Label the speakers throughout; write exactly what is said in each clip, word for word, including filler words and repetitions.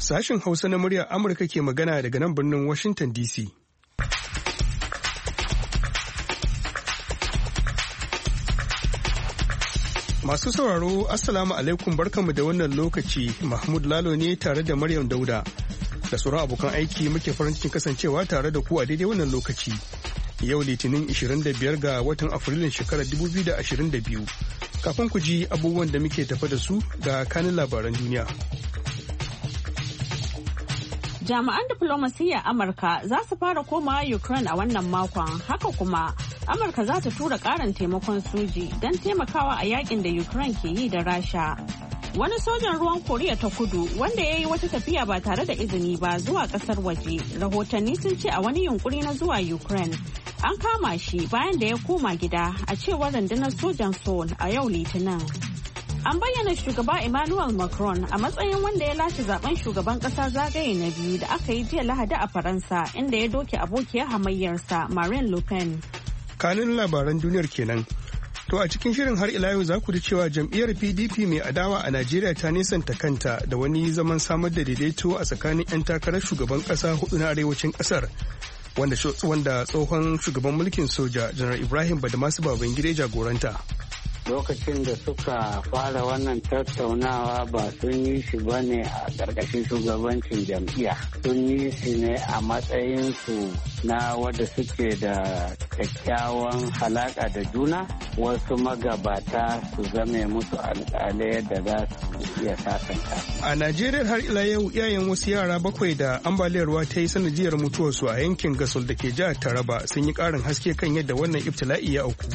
Speaker 1: Sashen Hausa na muryar Amurka ke magana daga nan birnin Washington D C. Masu sauraro, Assalamu alaikum, barkanmu da wannan lokaci. Mahmud Lalo ne tare da Maryam Dauda. Da sauran abokan aiki muke farin cikin kasancewa tare da ku a daidai wannan lokaci. Yau Litinin ishirin da biyar ga watan Afrilun shekarar dubu biyu da ashirin da biyu. Kafin ku ji abubuwan da muke tafa da su ga kanin labaran duniya.
Speaker 2: Jami'an diflomasiyyar Amurka za su fara komawa Ukraine a wannan makon. Haka kuma, Amurka za ta tura ƙarin taimakon soji don taimakawa a yakin da Ukraine ke yi da Rasha. Wani sojan ruwan Koriya ta Kudu wanda ya yi wata tafiya ba tare da izini ba zuwa ƙasar waje. Rahotanni sun ce a wani yunkuri na zuwa Ukraine, an kama shi bayan da ya koma gida, a cewar rundunar sojan Seoul a yau Litinin. An bayyana shugaba Emmanuel Macron a matsayin wanda ya lashe zaben shugaban kasa zagaye na biyu da aka yi jiya Lahadi a Faransa, inda ya doke abokiyar hamayyarsa Marine Le Pen.
Speaker 1: Kanin labaran duniyar kenan. To a cikin shirin har ila yau za ku ji cewa jam'iyyar P D P mai adawa a Najeriya ta nisanta kanta da wani zaman samar da daidaito a tsakanin 'yan takarar shugaban kasa hudu na arewacin kasar. Wanda tsohon shugaban mulkin soja Janar Ibrahim Badamasu Babangida jagoranta.
Speaker 3: Lokacin da suka fara wannan tattaunawa ba sun yi shi ba ne a ƙarƙashin shugabancin jam'iyya, sun yi shi ne a matsayinsu na wadda suke da kyakkyawan halaƙa da juna, wasu magabata su zame musu alƙalai da za su iya sasanta.
Speaker 1: A Najeriya har ila yau iyayen wasu yara bakwai da ambaliyar ruwa ta yi sanadiyar mutuwarsu a yankin Gasol da ke jihar Taraba sun yi ƙarin haske kan yadda wannan ibtila'i ya auku.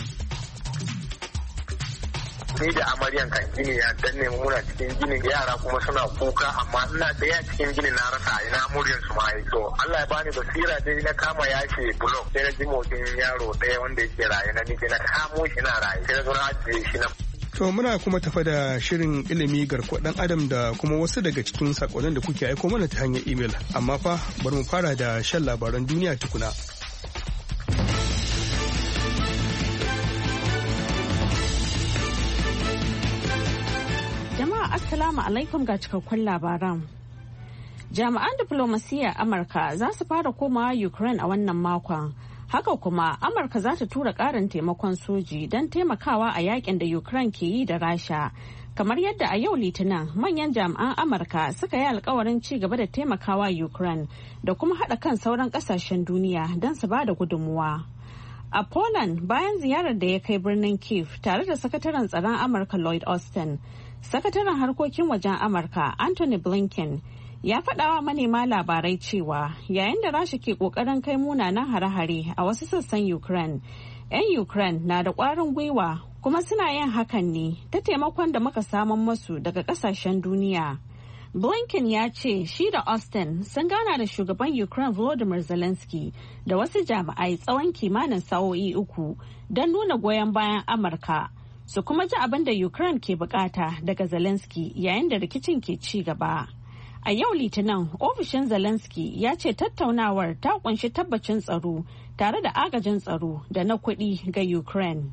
Speaker 4: Ni da amaryan kan gini ya danne mu muna cikin ginin, yara kuma suna kuka, amma ina daya cikin gini na rasa ina muryan su ma to Allah ya bani basira dai na kama yashe block, sai na ji motsin yaro daya wanda yake raye na nike na kamo shi na raye sai na zo na ajiye shi na.
Speaker 1: To muna kuma tafa da shirin ilimi garkuwa dan adam da kuma wasu daga cikin sakonnin da kuke aiko mana ta hanyar email, amma fa bari mu fara da shan labaran duniya tukuna.
Speaker 2: Assalamu alaikum ga cikakkun labaran. Jami'an diflomasiyyar Amurka za su fara komawa Ukraine a wannan makon. Haka kuma Amurka za ta tura ƙarin taimakon soji don taimakawa a yakin da Ukraine ke yi da Rasha. Kamar yadda a yau Litinin manyan jami'an Amurka suka yi alkawarin ci gaba da taimakawa Ukraine da kuma haɗa kan sauran ƙasashen duniya don su ba da gudunmuwa. A Poland, bayan ziyarar da ya kai birnin Kyiv tare da sakataren tsaron Amurka Lloyd Austin, sakataren harkokin wajen Amurka Anthony Blinken ya faɗawa manema labarai cewa yayin da Rasha ke ƙoƙarin kai munanan hare-hare a wasu sassan Ukraine, 'yan Ukraine na da ƙwarin gwiwa kuma suna yin hakan ne ta taimakon da muka samun masu daga ƙasashen duniya. Blinken ya ce shi da Austin sun gana da shugaban Ukraine Volodymyr Zelensky da wasu jami'ai tsawon kimanin sa'o'i uku don nuna goyon bayan Amurka su kuma ji abin da Ukraine ke bukata daga Zelensky yayin da rikicin ke ci gaba. A yau Litinin, ofishin Zelensky ya ce tattaunawar ta kunshi tabbacin tsaro tare da agajin tsaro da na kuɗi ga Ukraine.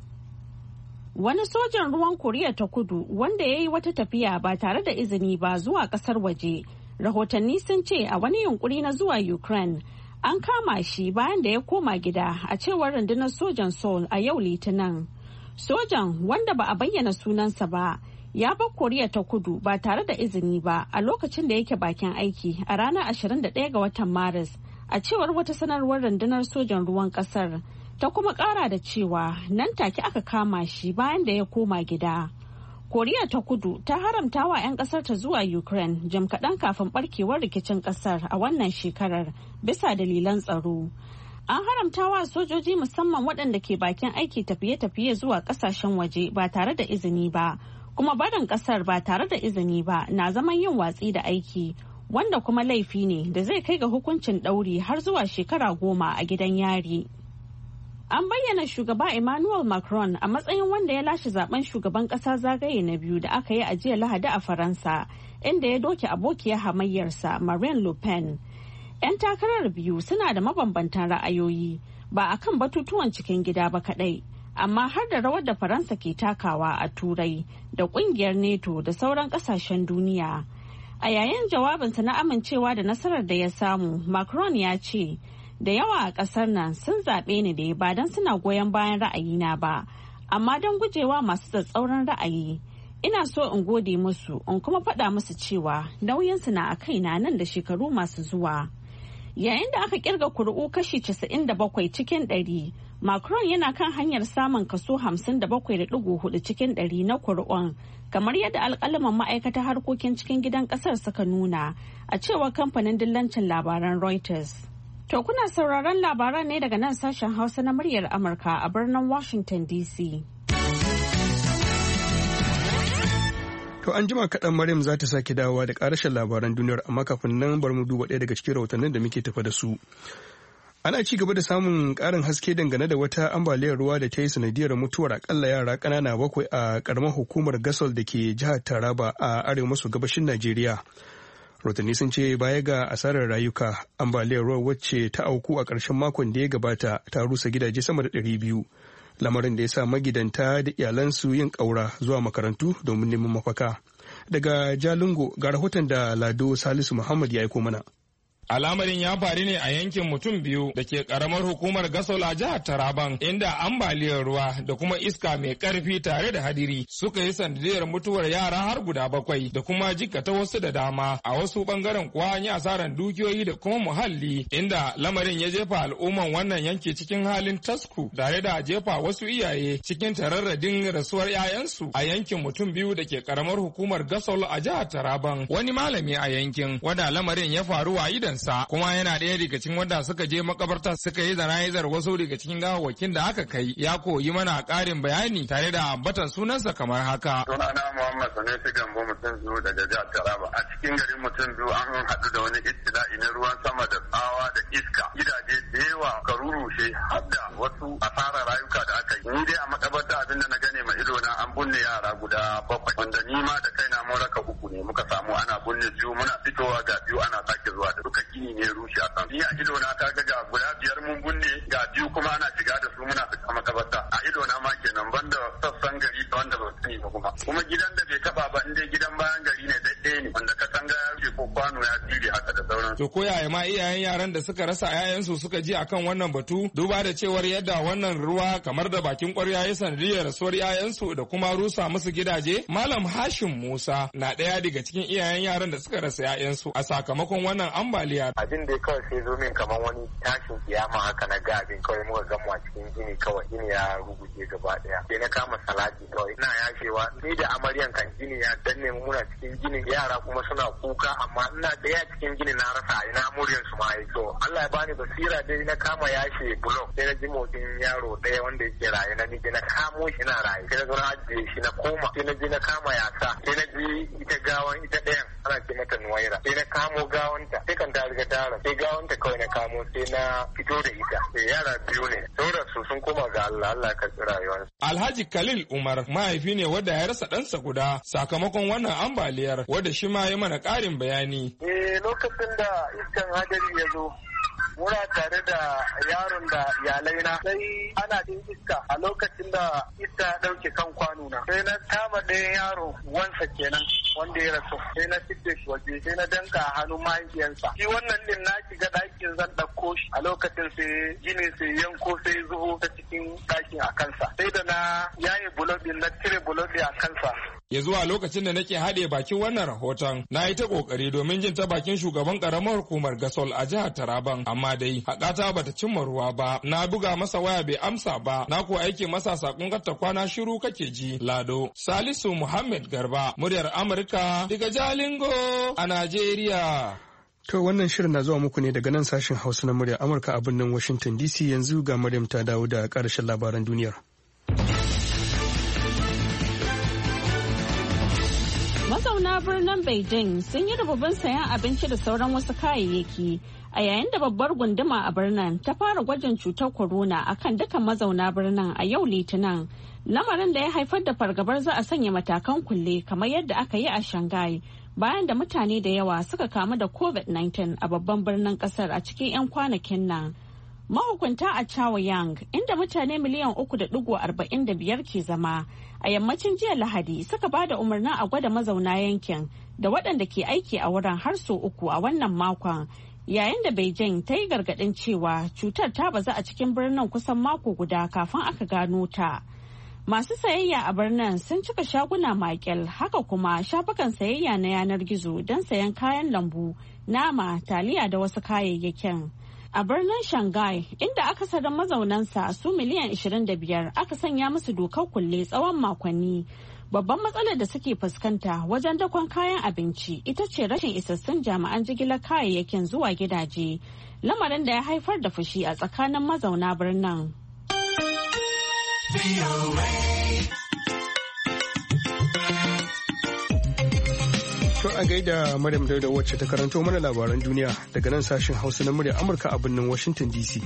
Speaker 2: Wani sojan ruwan Koriya ta Kudu wanda ya yi wata tafiya ba tare da izini ba zuwa ƙasar waje, rahotanni sun ce a wani yunkuri na zuwa Ukraine, an kama shi bayan da ya koma gida, a cewar rundunar sojan Seoul a yau Litinin. Sojan, wanda ba a bayyana sunansa ba, ya bar Koriya ta Kudu ba tare da izini ba a lokacin da yake bakin aiki a ranar ashirin da ɗaya ga watan Maris, a cewar wata sanarwar rundunar sojan ruwan kasar. Ta kuma kara da cewa nan take aka kama shi bayan da ya koma gida. Koriya ta Kudu ta haramta wa 'yan kasar ta zuwa Ukraine jim kaɗan kafin barkewar rikicin kasar a wannan shekarar bisa dalilan tsaro. An haramta wa sojoji musamman waɗanda ke bakin aiki tafiye-tafiye zuwa ƙasashen waje ba tare da izini ba, kuma barin ƙasar ba tare da izini ba na zaman yin watsi da aiki, wanda kuma laifi ne da zai kai ga hukuncin ɗauri har zuwa shekara goma a gidan yari. An bayyana shugaba Emmanuel Macron a matsayin wanda ya lashe zaben shugaban ƙasa zagaye na biyu da aka yi a jiya Lahadi a Faransa, inda ya doke abokiyar hamayyarsa Marine Le Pen. 'Yan takarar biyu suna da mabambantan ra'ayoyi, ba a kan batutuwan cikin gida ba kaɗai, amma har da rawar da Faransa ke takawa a Turai da ƙungiyar NATO da sauran ƙasashen duniya. A yayin jawabinsa na amincewa da nasarar da ya samu, Macron ya ce, da yawa a ƙasar nan sun zaɓe ni ne ba don suna goyon bayan ra'ayina ba, amma don gujewa masu tsatsauran ra'ayi. Ina so in gode musu, in kuma faɗa musu cewa nauyinsu na a kaina nan da shekaru masu zuwa. Yayin da aka kirga kuri'u kashi casa'in da bakwai cikin ɗari, Macron yana kan hanyar samun kaso hamsin da bakwai da ɗigo hudu cikin ɗari na kuri'un, kamar yadda alƙalaman ma'aikatar harkokin cikin gidan ƙasar suka nuna, a cewar kamfanin dillancin labaran Reuters. To kuna sauraron labaran ne daga nan sashen Hausa na muryar Amurka a birnin Washington D C.
Speaker 1: To an jima kaɗan Maryam za ta sake dawowa da ƙarashin labaran duniyar, amma kafin nan bari mu duba ɗaya daga cikin rahotannin da muke tafa da su. Ana ci gaba da samun ƙarin haske dangane da wata ambaliyar ruwa da ta yi sanadiyar mutuwar akalla yara ƙanana bakwai a ƙaramar hukumar Gasol da ke jihar Taraba a arewa maso gabashin Najeriya. Rahotanni sun ce baya ga asarar rayuka, ambaliyar ruwa wacce ta auku a ƙarshen makon da ya gabata ta rusa gidaje sama da ɗari biyu. Lamarin da ya sa magidanta da iyalansu yin ƙaura zuwa makarantu domin neman mafaka. Daga Jalingo ga rahoton da Lado Salisu Muhammad ya aiko mana.
Speaker 5: Al'amarin ya faru ne a yankin mutum biyu da ke karamar hukumar Gasol a jihar Taraban, inda ambaliyar ruwa da kuma iska mai karfi tare da hadiri suka yi sanadiyar mutuwar yara har guda bakwai da kuma jikkata wasu da dama. A wasu bangaren kuwa an yi asarar dukiyoyi da kuma muhalli, inda lamarin ya jefa al'umman wannan yanki cikin halin tasku tare da jefa wasu iyaye cikin tararradin rasuwar 'ya'yansu a yankin mutum biyu da ke karamar hukumar Gasol a jihar Taraban. Wani malami a yankin wanda lamarin ya faru a idan sa kuma yana ɗaya daga cikin wanda suka je makabarta suka yi zana'izar wasu daga cikin gawawwakin da aka kai, ya koyi mana ƙarin bayani tare da ambatan sunansa kamar haka.
Speaker 4: Sunana Muhammad Sanusi Gambo mutum biyu daga jihar Taraba. A cikin garin mutum biyu an haɗu da wani ibtila'i na ruwan sama da tsawa da iska. Gidaje da yawa ka rurushe har da wasu asarar rayuka da aka yi. Ni dai a makabarta abin da na gane ma ido na an bunne yara guda bakwai, wanda ni ma da kaina mun raka uku ne muka samu ana bunne biyu, muna fitowa ga biyu ana sake zuwa da duka gini ne rushe a kan. Ni a ido na ta ga guda biyar mun bunne ga biyu kuma ana shiga da su muna fita makabarta. A ido na ma kenan banda sassan gari da wanda ba sani ba kuma. Kuma gidan da bai taba ba inda gidan bayan gari ne daɗaya ne wanda ka san ga ya ko kwano ya tsire haka da sauran.
Speaker 5: To ko yaya ma iyayen yaran da suka rasa 'ya'yansu suka ji akan wannan batu, duba da cewar yadda wannan ruwa kamar da bakin ƙwarya ya sanadiyar rasuwar 'ya'yansu da kuma rusa musu gidaje. Malam Hashim Musa na ɗaya daga cikin iyayen yaran da suka rasa 'ya'yansu a sakamakon wannan ambaliya.
Speaker 4: Abin da kawai sai zo min kamar wani tashin kiyama haka na ga abin kawai muka gamu a cikin gini kawai gini ya ruguje gaba daya. Sai na kama salati kawai ina yashewa ni da amaryan kan gini ya danne mu muna cikin gini, yara kuma suna kuka amma ina daya cikin gini na rasa ina muryan su ma yi. To Allah ya bani basira dai na kama yashe blok, sai na ji motsin yaro daya wanda yake raye na nije na kamo shi na raye, sai na zo na ajiye shi na koma, sai na je na kama yasa, sai na ji ita gawan ita ɗayan ana ce mata Nuwaira, sai na kamo gawanta sai kan ta riga tara, sai gawanta kawai na kamo sai na fito da ita. Sai yara biyu ne sauran su sun koma ga Allah, Allah ya karɓi rayuwar.
Speaker 5: Alhaji Khalil Umar mahaifi ne wanda ya rasa ɗansa guda sakamakon wannan ambaliyar, wanda shi ma ya mana ƙarin bayani.
Speaker 4: Eh lokacin da iskan hadari ya zo muna tare da yaron da iyalai na, sai ana din iska a lokacin da iska ya ɗauke kan kwano na, sai na kama ɗaya yaro wansa kenan wanda ya rasu, sai na fice shi waje, sai na danka a hannun mahaifiyarsa. Shi wannan din na shiga ɗakin zan ɗauko shi, a lokacin sai gini sai yanko sai zuho ta cikin ɗakin a kansa, sai da na yaye bulodin na cire bulodi a kansa.
Speaker 5: Ya zuwa lokacin da nake haɗe bakin wannan rahoton, na yi ta ƙoƙari domin jin ta bakin shugaban ƙaramar hukumar Gasol a jihar Taraban, amma dai haƙata bata cimma ruwa ba. Na buga masa waya bai amsa ba, na ko aike masa saƙon karta kwana shiru kake ji. Lado Salisu Muhammad Garba, muryar Amurka daga Jalingo a Najeriya.
Speaker 1: To wannan shirin na zuwa muku ne daga nan sashen Hausa na muryar Amurka a birnin Washington D C. Yanzu ga Maryam ta dawo da ƙarshen labaran duniyar.
Speaker 2: Mazauna birnin Beijing sun yi rububin sayan abinci da sauran wasu kayayyaki a yayin da babbar gunduma a birnin ta fara gwajin cutar corona akan dukkan mazauna birnin a yau Litinin, lamarin da ya haifar da fargabar za a sanya matakan kulle kamar yadda aka yi a Shanghai bayan da mutane da yawa suka kamu da covid nineteen a babban birnin kasar a cikin 'yan kwanakin nan. Mahukunta a Chaoyang, inda mutane miliyan uku da digo arba'in da biyar ke zama, a yammacin jiya Lahadi suka ba da umarnin a gwada mazauna yankin da waɗanda ke aiki a wurin har sau uku a wannan makon, yayin da Beijing ta yi gargaɗin cewa cutar ta bazu a cikin birnin kusan mako guda kafin aka gano ta. Masu sayayya a birnin sun cika shaguna makil, haka kuma shafukan sayayya na yanar gizo don sayan kayan lambu, nama, taliya da wasu kayayyakin. A birnin Shanghai, inda akasarin mazaunansa su miliyan ashirin da biyar aka sanya musu dokar kulle tsawon makonni. Babban matsalar da suke fuskanta wajen dakon kayan abinci ita ce rashin isassun jami'an jigilar kayayyakin zuwa gidaje, lamarin da ya haifar da fushi a tsakanin mazauna birnin.
Speaker 1: To a gaida Maryam Dauda wacce ta karanto mana labaran duniya daga nan sashen Hausa na murya Amurka a birnin Washington D C.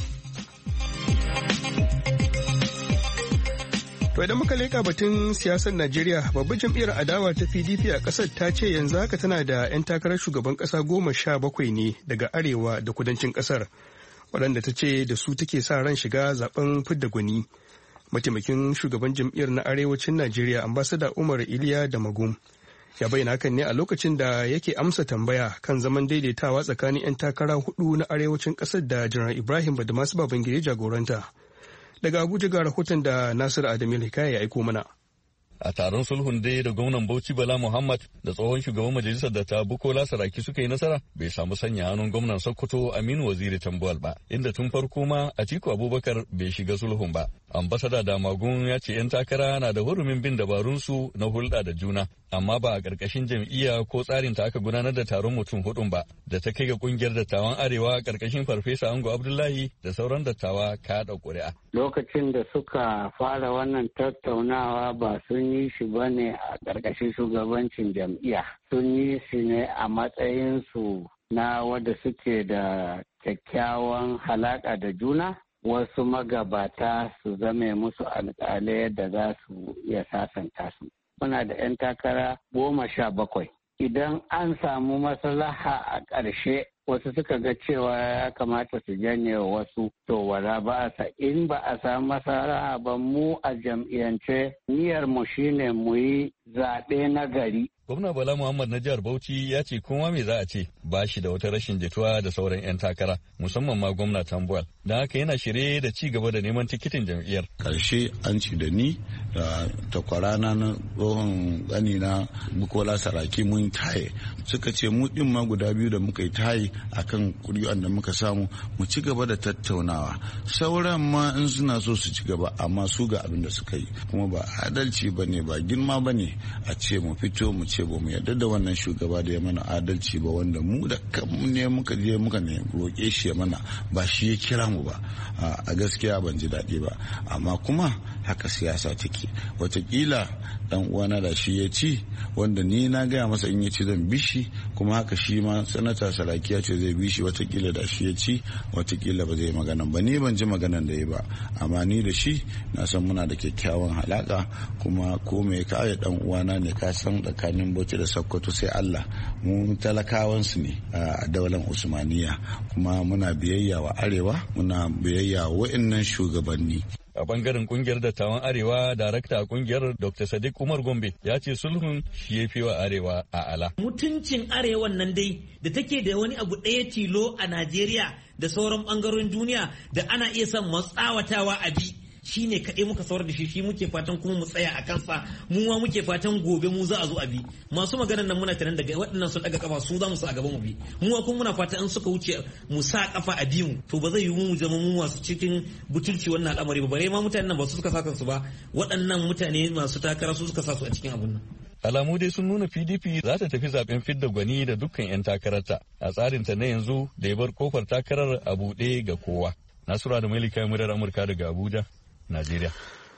Speaker 1: To idan muka leƙa batun siyasar Najeriya, babbar jam'iyyar adawa ta P D P a ƙasar ta ce yanzu haka tana da 'yan takarar shugaban ƙasa goma sha bakwai ne daga arewa da kudancin ƙasar, waɗanda ta ce da su take sa ran shiga zaben fidda gwani. Mataimakin shugaban jam'iyyar na arewacin Najeriya, ambasada Umar Iliya da Magum, ya bayyana hakan ne a lokacin da yake amsa tambaya kan zaman daidaitawa tsakanin 'yan takara hudu na arewacin ƙasar da Janar Ibrahim Badamasu Babangida jagoranta. Daga Abuja ga rahoton da Nasiru Adamu Hikaya ya aiko mana.
Speaker 6: A taron sulhun dai da gwamnan Bauchi Bala Muhammad da tsohon shugaban majalisar da ta Bukola Saraki suka yi nasara, bai samu sanya hannun gwamnan Sokoto Aminu Waziri Tambuwal ba, inda tun farko ma Atiku Abubakar bai shiga sulhun ba. Ambasada Damagun ya ce 'yan takara na da hurumin bin dabarunsu na hulɗa da juna, amma ba a ƙarƙashin jam'iyya ko tsarin ta aka gudanar da taron mutum hudun ba, da ta kai ga ƙungiyar dattawan Arewa ƙarƙashin Farfesa Ango Abdullahi da sauran dattawa kaɗa ƙuri'a.
Speaker 3: Lokacin da suka fara wannan tattaunawa ba sun yi shi ba ne a ƙarƙashin shugabancin jam'iyya, sun yi shi ne a matsayinsu na wadda suke da kyakkyawan halaƙa da juna. Wasu magabata su zame musu alƙalai da za su iya sasanta su. Muna da 'yan takara goma sha bakwai. Idan an samu maslaha a ƙarshe, wasu suka ga cewa ya kamata su janye wasu, to wala ba a in ba a samu maslaha ba, mu a jam'iyyance niyyar mu shine mu yi zaɓe na gari.
Speaker 6: Gwamna Bala Muhammad na jihar Bauchi ya ce kuma me za a ce ba shi da wata rashin jituwa da sauran 'yan takara, musamman ma gwamna Tambuwal. Don haka yana shirye da ci gaba da neman tikitin jam'iyyar.
Speaker 7: Karshe an ci da ni da takwarana na tsohon gani na Bukola Saraki mun taye. Suka ce mu din ma guda biyu da muka yi taye akan kuri'an da muka samu mu ci gaba da tattaunawa. Sauran ma in suna so su ci gaba, amma su ga abin da suka yi. Kuma ba adalci ba ne, ba girma ba ne a ce mu fito mu ce ba mu yarda da wannan shugaba da ya mana adalci ba, wanda mu da kanmu ne muka je muka ne roƙe shi ya mana, ba shi ya kira mu ba. A gaskiya ban ji daɗi ba, amma kuma haka siyasa take. Watakila dan uwana da shi ya ci, wanda ni na gaya masa in ya ci zan bi shi, kuma haka shi ma sanata Saraki ya ce zai bi shi, watakila da shi ya ci, watakila ba zai magana ba. Ni ban ji maganan da ya ba, amma ni da shi na san muna da kyakkyawan halaka, kuma ko me ka ya dan uwana ne, ka san tsakanin Bauchi da Sokoto sai Allah. Mu talakawansu ne a daular Usmaniya, kuma muna biyayya wa Arewa, muna biyayya wa wa'annan shugabanni.
Speaker 6: A bangaren kungiyar dattawan Arewa, darakta a kungiyar Doctor Sadiq Umar Gombe ya ce sulhun shi ya fi wa Arewa a ala.
Speaker 8: Mutuncin Arewan nan dai da take da wani abu ɗaya tilo a Najeriya da sauran bangarorin duniya da ana iya son matsawatawa a bi. Shi ne kaɗai muka saurar da shi, shi muke fatan kuma mu tsaya a kansa, mu ma muke fatan gobe mu za a zo a bi. Masu maganar nan muna tunan daga waɗannan sun ɗaga kafa su za mu sa a gaba mu bi, mu ma kuma muna fatan in suka wuce mu sa kafa a bi mu, to ba zai yi mu zama mu masu cikin butulci wannan al'amari ba, bare ma mutanen nan ba su suka sa kansu ba, waɗannan mutane masu takara su suka sa su a cikin abun nan.
Speaker 6: Alamu dai sun nuna P D P za ta tafi zaben fidda gwani da dukkan 'yan takararta a tsarinta na yanzu da ya bar kofar takarar a buɗe ga kowa. Nasura da Malika Murar Amurka daga Abuja, Najeriya.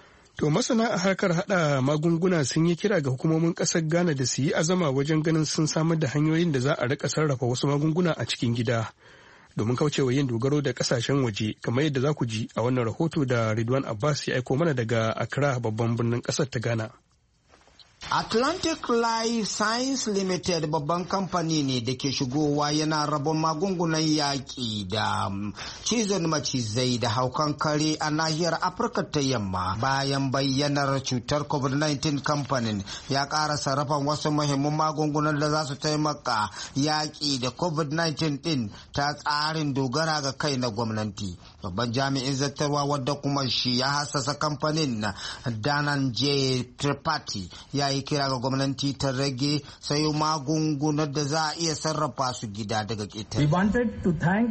Speaker 1: To masana a harkar hada magunguna sun yi kira ga hukumomin kasar Ghana da su yi azama wajen ganin sun samar da hanyoyin da za a rika sarrafa wasu magunguna a cikin gida domin kaucewa yin dogaro da kasashen waje, kamar yadda za ku ji a wannan rahoto da Ridwan Abbas ya aiko mana daga Accra, babban birnin kasar ta Ghana.
Speaker 9: Atlantic Life Science Limited babban kamfani ne da ke shigowa yana rabon magungunan yaƙi da cizon macizai da haukan kare a nahiyar Afirka ta yamma. Bayan bayyanar cutar covid nineteen, kamfanin ya ƙara sarrafan wasu muhimman magungunan da za su taimaka yaƙi da covid nineteen ɗin ta tsarin dogara ga kai na gwamnati. Babban jami'in zartarwa wadda kuma shi ya hassasa kamfanin Danan J. Tripathi ya yi kira ga gwamnati ta rage sayo magungunan da za a iya sarrafa su gida daga ƙetare.
Speaker 10: We wanted to thank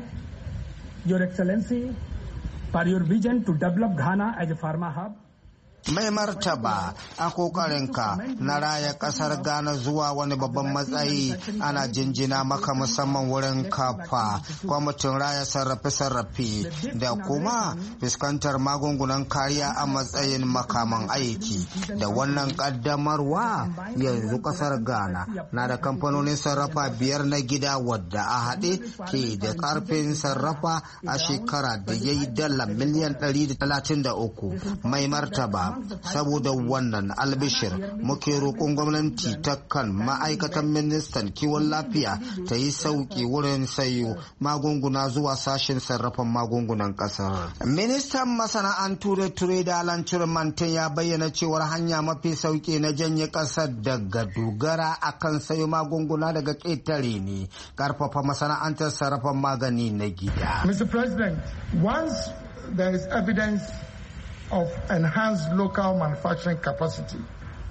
Speaker 10: Your Excellency for your vision to develop Ghana as a pharma hub.
Speaker 9: Mai martaba a kokarinka na raya kasar Ghana zuwa wani babban matsayi, ana jinjina maka musamman wurin kafa kwamitin raya sarrafe-sarrafe da kuma fuskantar magungunan kariya a matsayin makaman aiki. Da wannan kaddamarwa yanzu kasar Ghana na da kamfanonin sarrafa biyar na gida wadda a haɗe ke da karfin sarrafa a shekara da ya yi dala miliyan ɗari da talatin da uku. Mai martaba, saboda wannan albishir muke roƙon gwamnati ta kan ma'aikatan ministan kiwon lafiya ta yi sauƙi wurin sayo magunguna zuwa sashen sarrafan magungunan ƙasar. Ministan masana'antu da ture da Alan Chirmantin ya bayyana cewar hanya mafi sauƙi na janye ƙasar daga dogara akan sayo magunguna daga ƙetare ne ƙarfafa masana'antar sarrafan magani na gida.
Speaker 11: Mister President, once there is evidence of enhanced local manufacturing capacity,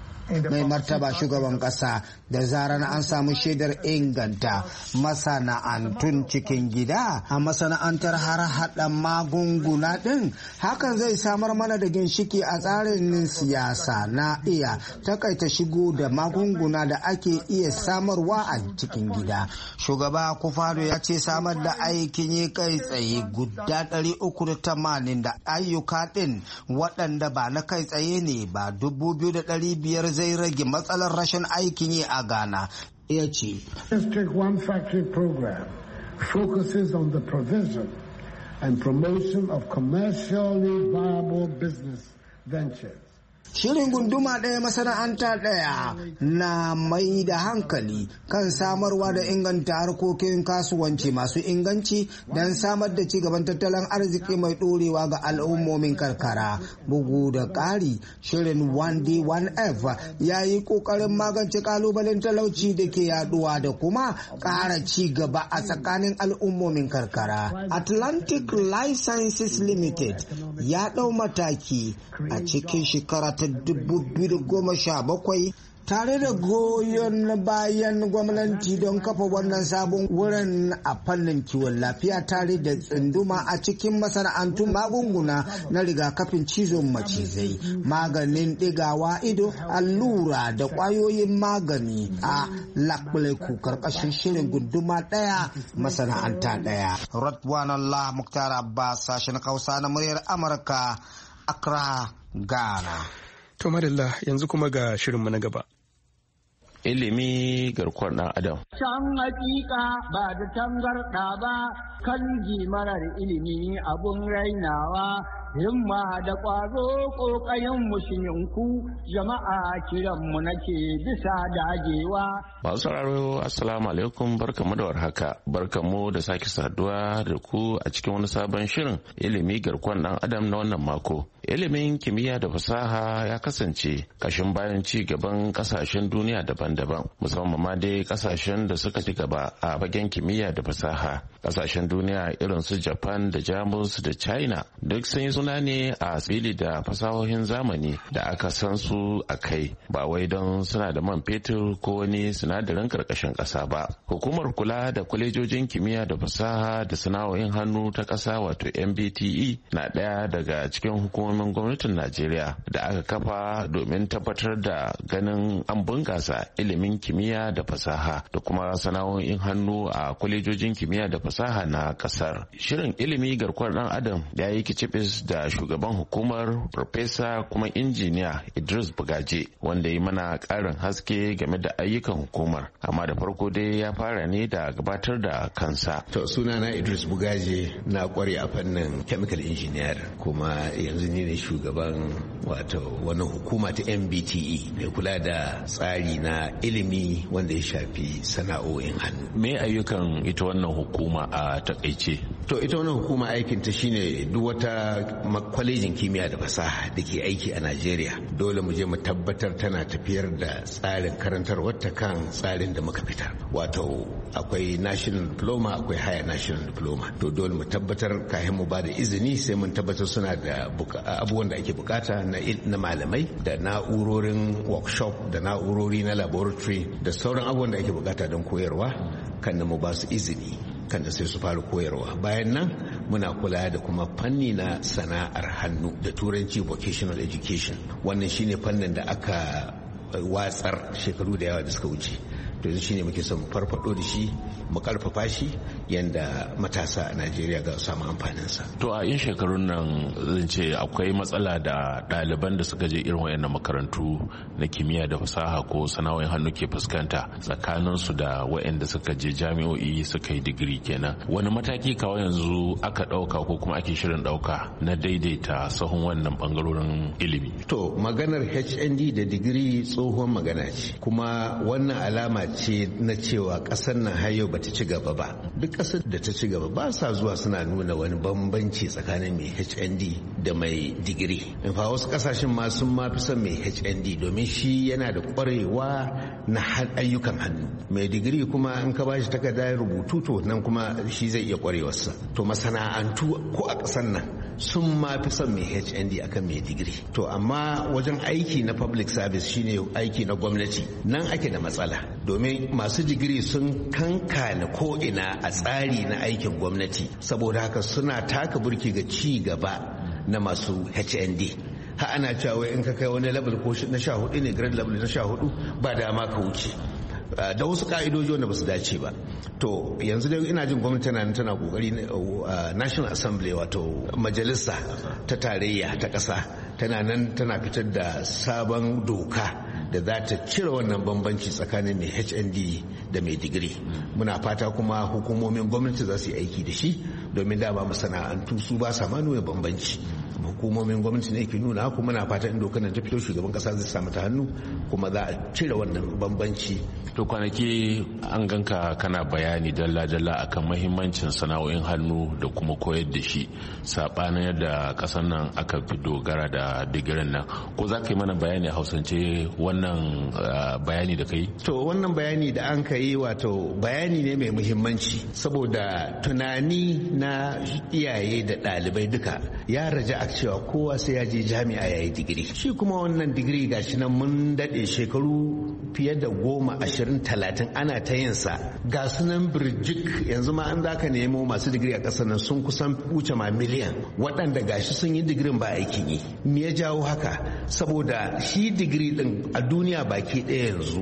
Speaker 9: mai martaba shugaban kasa, da zarar an samu shaidar inganta masana'antun cikin gida a masana'antar har hada magunguna din, hakan zai samar mana da ginshiki a tsarin siyasa na iya takaita shigo da magunguna da ake iya samarwa a cikin gida. Shugaba Akufo-Addo ya ce samar da aikin yi kai tsaye guda ɗari uku da tamanin da ayyuka din waɗanda ba na kai tsaye ne ba dubu biyu da ɗari biyar zai rage matsalar rashin aikin yi a Ghana. Ya ce,
Speaker 11: District One Factory Program focuses on the provision and promotion of commercially viable business ventures.
Speaker 9: Shirin gunduma ɗaya masana'anta ɗaya na mai da hankali kan samarwa da inganta harkokin kasuwanci masu inganci don samar da cigaban tattalin arziki mai ɗorewa ga al'ummomin karkara. Bugu da ƙari, shirin one D one F ya yi ƙoƙarin magance ƙalubalen talauci da ke yaduwa da kuma ƙara ci gaba a tsakanin al'ummomin karkara. Atlantic Life Sciences Limited ya ɗau mataki a cikin shekara ta dubu biyu da goma sha bakwai tare da goyon bayan gwamnati don kafa wannan sabon wurin a fannin kiwon lafiya tare da tsunduma a cikin masana'antun magunguna na rigakafin cizon macizai, maganin ɗigawa ido, allura da ƙwayoyin magani a Lakbaleku karkashin shirin gunduma ɗaya masana'anta ɗaya. Radwan Allah Muktar Abbas, sashen Hausa na muryar Amurka, Accra, Ghana.
Speaker 1: To madalla, yanzu kuma ga shirinmu na gaba.
Speaker 12: Ilimi garkuwar ɗan Adam.
Speaker 13: Can hakika ba da tangarɗa ba, kan marar ilimi abun rainawa, himma da ƙwazo ƙoƙayen musulunku, jama'a kiranmu nake bisa dagewa.
Speaker 12: Masu sauraro assalamu alaikum, barkamu da warhaka, barkamu da sake saduwa da ku a cikin wani sabon shirin ilimi garkuwar ɗan Adam na wannan mako. Ilimin kimiyya da fasaha ya kasance kashin bayan ci gaban kasashen duniya daban-daban, musamman ma dai kasashen da suka ci gaba a fagen kimiyya da fasaha. Kasashen duniya irin su Japan da Jamus da China duk sun yi suna ne a tsili da fasahohin zamani da aka san su a kai, ba wai don suna da man fetur ko wani sinadarin karkashin ƙasa ba. Hukumar kula da kwalejojin kimiyya da fasaha da sana'o'in hannu ta ƙasa wato N B T E na ɗaya daga cikin hukumomin gwamnatin Najeriya da aka kafa domin tabbatar da ganin an bunkasa ilimin kimiyya da fasaha da kuma sana'o'in hannu a kwalejojin kimiyya da fasaha na kasar. Shirin ilimi garkuwar dan adam ya yi kicibis da shugaban hukumar Farfesa kuma injiniya Idris Bugaje, wanda yi mana karin haske game da ayyukan hukumar. Amma da farko dai ya fara ne da gabatar da kansa.
Speaker 14: To sunana Idris Bugaje, na kware a fannin chemical engineer kuma yanzu ni ne shugaban wato wani hukuma ta M B T E mai kula da tsari na ilimi wanda ya shafi sana'o'in hannu.
Speaker 12: Me ayyukan ita wannan hukuma a takaice?
Speaker 14: To ita wannan hukuma aikin ta shine duk wata kwalejin kimiyya da fasaha da ke aiki a Najeriya dole mu je mu tabbatar tana tafiyar da tsarin karantarwar ta kan tsarin da muka fitar. Wato akwai national diploma akwai higher national diploma. To dole mu tabbatar kafin mu ba da izini sai mun tabbatar suna da abubuwan da ake bukata na malamai da na'urorin workshop da na'urori na laboratory da sauran abubuwan da ake bukata don koyarwa kan mu ba su izini kan da sai su fara koyarwa. Bayan nan muna kula da kuma fanni na sana'ar hannu da turanci vocational education. Wannan shine fannin da aka watsar shekaru da yawa da suka wuce. To yanzu shine muke son mu farfado da shi mu karfafa shi yanda matasa a Najeriya ga samu amfanin sa.
Speaker 12: To a yin shekarun nan zan ce akwai matsala da ɗaliban da suka je irin wayannan makarantu na kimiyya da fasaha ko sana'o'in hannu ke fuskanta tsakanin su da wayanda suka je jami'o'i suka yi digiri kenan. Wani mataki kawai yanzu aka ɗauka ko kuma ake shirin ɗauka na daidaita sahun wannan bangarorin ilimi?
Speaker 14: To maganar H N D da digiri tsohon magana ce kuma wannan alama ce na cewa kasar nan har yau bata ci gaba ba. Duk kasar da ta ci gaba ba sa zuwa suna nuna wani bambanci tsakanin mai H N D da mai digiri. In fa wasu kasashen ma sun ma fi son mai H N D domin shi yana da kwarewa na ayyukan hannu. Mai digiri kuma in ka bashi takarda rubutu to nan kuma shi zai iya kwarewarsa. To masana'antu ko a kasar nan sun ma fi son mai H N D akan mai digiri. To amma wajen aiki na public service shine aiki na gwamnati nan ake da matsala domin masu digiri sun kankana ko'ina a tsari na aikin gwamnati saboda haka suna taka burki ga ci gaba na masu H N D. Ha ana cewa in ka kai wani level ko na sha hudu ne grade level na sha hudu ba dama ka wuce da wasu ka'idoji wanda ba su dace ba. To yanzu dai ina jin gwamnati tana tana kokari National Assembly wato majalisa ta tarayya ta ƙasa tana nan tana fitar da sabon doka da za ta cire wannan bambanci tsakanin mai H N D da mai digiri. Muna fata kuma hukumomin gwamnati za su yi aiki da shi domin da ba masana'antu su ba sa ma nuna bambanci. Hukumomin gwamnati ne ke nuna kuma muna fata in dokar nan ta fito shugaban kasa zai samu ta hannu kuma za a cire wannan bambanci.
Speaker 12: To kwanaki an ganka kana bayani dalla-dalla akan mahimmancin sana'o'in hannu da kuma koyar da shi sabanin yadda kasar nan aka fi dogara da digirin nan. Ko za ka yi mana bayani a hausance wannan bayani da ka yi?
Speaker 14: To wannan bayani da an ka yi wato bayani ne mai muhimmanci saboda tunani na iyaye da ɗalibai duka ya raja a cewa kowa sai ya je jami'a ya yi digiri. Shi kuma wannan digiri gashi nan mun daɗe shekaru fiye da goma ashirin talatin ana ta yin sa ga sunan birjik. Yanzu ma an zaka nemo masu digiri a ƙasar nan sun kusan wuce ma miliyan waɗanda gashi sun yi digirin ba aikin yi. Me ya jawo haka? Saboda shi digiri ɗin a duniya baki ɗaya yanzu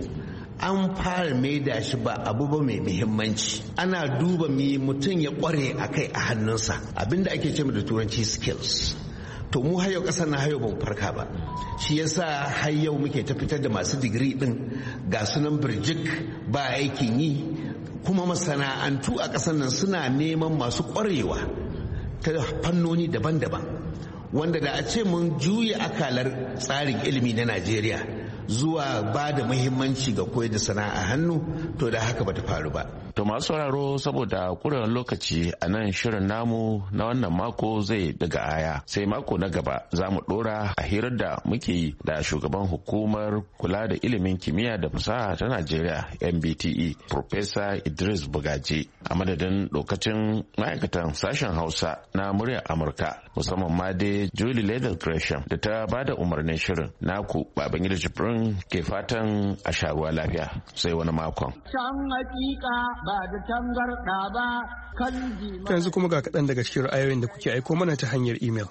Speaker 14: an fara maida shi ba abu ba mai muhimmanci. Ana duba me mutum ya kware a kai a hannunsa abinda ake ce da turanci skills. To mu har yau kasar na hayo ban farka ba, shi yasa har yau muke ta fitar da masu digiri din ga sunan birjik ba aikin yi kuma masana'antu a kasar nan suna neman masu kwarewa ta fannoni daban-daban wanda da a ce mun juya akalar tsarin ilimi na Najeriya zuwa ba da muhimmanci ga koyar da sana'a hannu to da haka bata faru ba.
Speaker 12: To masu sauraro saboda kurewar lokaci a nan shirin namu na wannan mako zai daga aya sai mako na gaba za mu dora a hirar da muke yi da shugaban hukumar kula da ilimin kimiyya da fasaha ta Najeriya M B T E Professor Idris Bugaji a madadin lokacin ma'aikatan sashen Hausa na muryar Amurka musamman ma dai Julie Leather Gresham da ta bada umarnin shirin naku Babangida Jibrin ke fatan a sha ruwa lafiya sai wani makon.
Speaker 13: Can hakika ba da tangarɗa ba kan
Speaker 1: yanzu kuma ga kaɗan daga cikin ra'ayoyin da kuke aiko mana ta hanyar imel.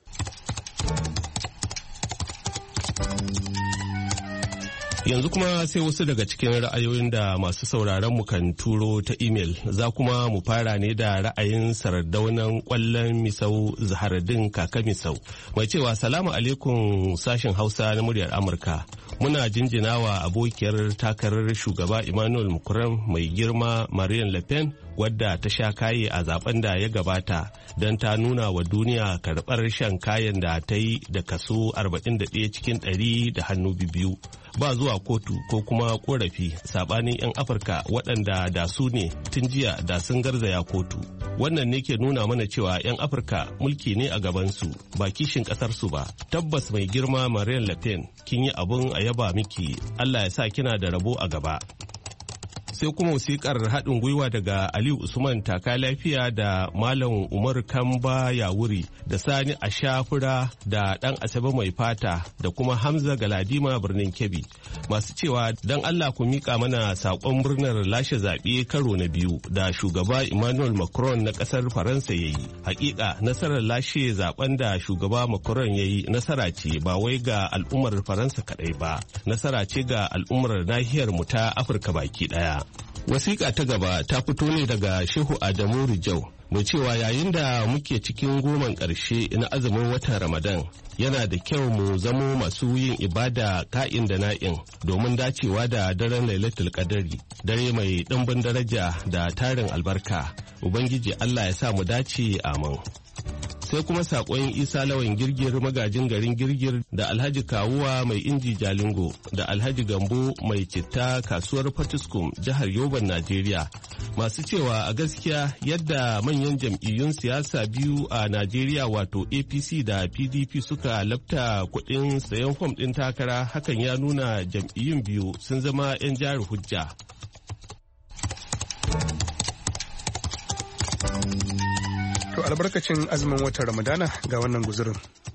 Speaker 15: Yanzu kuma sai wasu daga cikin ra'ayoyin da masu sauraron mu kan turo ta imel. Za kuma mu fara ne da ra'ayin sardaunan kwallon Misau Zaharaddin Kaka Misau. Mai cewa salamu alaikum sashen Hausa na muryar Amurka. Muna jinjinawa abokiyar takarar shugaba Emmanuel Macron mai girma Marine Le Pen wadda ta sha kaye a zaben da ya gabata don ta nuna wa duniya karɓar shan kayan da ta yi da kaso arba'in da ɗaya cikin ɗari da hannu biyu. Ba zuwa kotu ko kuma korafi saɓanin 'yan Afirka waɗanda da su ne tun jiya da sun garzaya kotu. Wannan ne ke nuna mana cewa 'yan Afirka mulki ne a gabansu ba kishin ƙasarsu ba. Tabbas mai girma Marine Le Pen kin yi abun a yaba miki, Allah ya sa kina da rabo a gaba. Sai kuma wasikar haɗin gwiwa daga Aliyu Usman taka lafiya da Malam Umar Kamba Yawuri da Sani Ashafura da ɗan Asabe mai fata da kuma Hamza Galadima birnin Kebbi. Masu cewa don Allah ku miƙa mana saƙon murnar lashe zaɓe karo na biyu da shugaba Emmanuel Macron na ƙasar Faransa ya yi. Hakika nasarar lashe zaɓen da shugaba Macron ya yi nasara ce ba wai ga al'ummar Faransa kaɗai ba, nasara ce ga al'ummar nahiyar mu ta Afirka baki ɗaya. Wasiƙa ta gaba ta fito ne daga Shehu Adamu Rijau mai cewa yayin da muke cikin goman ƙarshe na azumin watan Ramadan yana da kyau mu zamo masu yin ibada ka'in da na'in domin dacewa da daren Lailatul Qadari, dare mai ɗimbin daraja da tarin albarka. Ubangiji Allah ya sa mu dace, amin. Sai kuma sakon Isa Lawan Girgir magajin garin Girgir da Alhaji Kawuwa mai inji Jalingo da Alhaji Gambo mai citta kasuwar Fatiskum jihar Yoban Najeriya, masu cewa a gaskiya yadda manyan jam'iyyun siyasa biyu a Najeriya wato A P C da P D P suka lafta kuɗin sayan fom ɗin takara, hakan ya nuna jam'iyyun biyu sun zama 'yan jari hujja.
Speaker 1: To albarkacin azumin watan Ramadana ga wannan guzurin.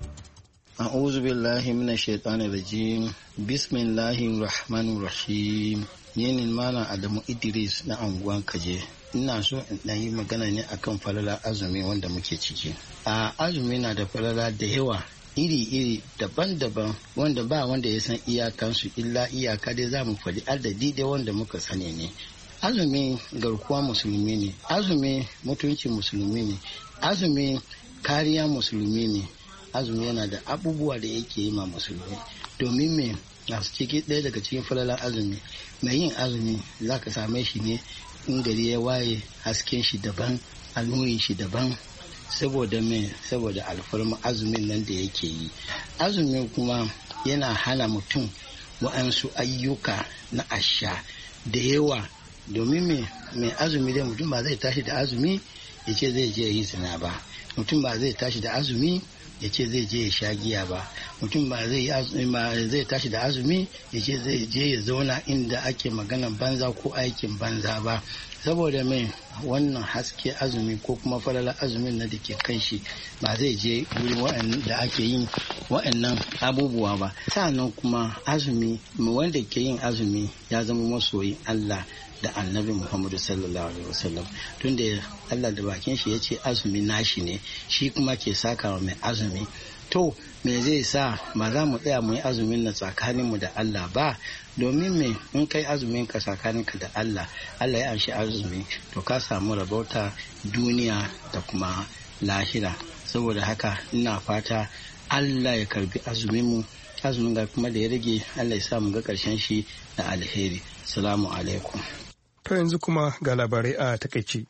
Speaker 16: A'udhu billahi minash shaitanir rajim. Bismillahir rahmanir rahim. Ni Malam Adamu Idris na anguwan Kaje. Ina so in dan yi magana ne akan falala azumi wanda muke ciki. A azumi na da falala da yawa iri-iri daban-daban wanda ba wanda ya san iyakansu illa iyaka dai za mu faɗi adadi da wanda muka sani ne. Azumi garkuwa musulmi ne, azumi mutunci musulmi ne, azumi kariya musulmi ne, azumi yana da abubuwa da yake yi ma musulmi. Domin me a ciki ɗaya daga cikin falalan azumi, mai yin azumi za ka same shi ne in gari ya waye hasken shi daban, alnurin shi daban. Saboda me saboda alfarma azumin nan da yake yi. Azumi kuma yana hana mutum wa'ansu ayyuka na asha da yawa. Domin me mai azumi dai mutum ba zai tashi da azumi ya ce zai je yi zina ba, mutum ba zai tashi da azumi ya ce zai je ya sha giya ba, mutum ba zai tashi da azumi ya ce zai je ya zauna inda ake maganan banza ko aikin banza ba. Saboda mai wannan haske azumi ko kuma falala azumin na da ke kan shi ba zai je wurin waɗanda da ake yin waɗannan abubuwa ba. Sa'annan kuma azumi wanda ke yin azumi ya zama masoyin Allah da annabi Muhammadu sallallahu alaihi wasallam, tunda Allah da bakin shi ya ce azumi nashi ne, shi kuma ke saka wa mai azumi. To me zai sa ba za mu tsaya mu yi azumin na tsakaninmu da Allah ba? Domin me in kai azumin ka tsakaninka da Allah, Allah ya amshi azumi, to ka samu rabauta duniya da kuma lahira. Saboda haka ina fata Allah ya karbi azumin mu, azumin ga kuma da ya rage Allah ya sa mu ga karshen shi da alheri. Assalamu alaikum.
Speaker 1: To yanzu kuma ga labarai a takaice.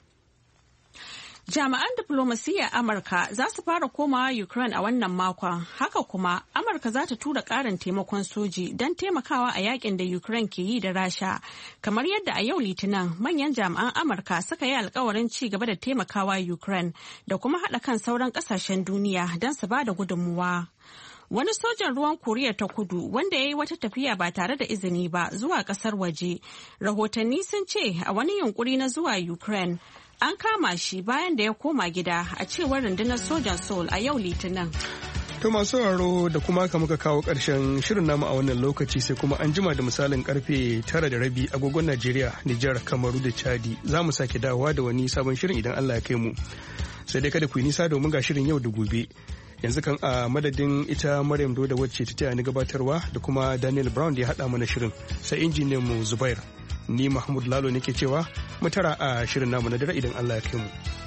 Speaker 2: Jami'an diflomasiyyar Amurka za su fara komawa Ukraine a wannan makon. Haka kuma, Amurka za ta tura ƙarin taimakon soji don taimakawa a yakin da Ukraine ke yi da Rasha. Kamar yadda a yau Litinin manyan jami'an Amurka suka yi alkawarin ci gaba da taimakawa Ukraine da kuma haɗa kan sauran ƙasashen duniya don su ba da gudunmuwa. Wani sojan ruwan Koriya ta Kudu wanda ya yi wata tafiya ba tare da izini ba zuwa kasar waje. Rahotanni sun ce a wani yunkuri na zuwa Ukraine an kama shi bayan da ya koma gida a cewar rundunar sojan Seoul a yau Litinin.
Speaker 1: To masu sauraro da kuma ka muka kawo ƙarshen shirin namu a wannan lokaci, sai kuma an jima da misalin karfe tara da rabi agogon Najeriya, Nijar, Kamaru da Chadi za mu sake dawowa da wani sabon shirin idan Allah ya kai mu. Sai dai kada ku yi nisa domin ga shirin yau da gobe. Yanzu kan a madadin ita Maryam Doda wacce ta taya ni gabatarwa da kuma Daniel Brown da ya haɗa mana shirin, sai injiniyan mu Zubair. Ni Mahmud Lalo nake cewa mu tara a shirin namu na dare idan Allah ya kai mu.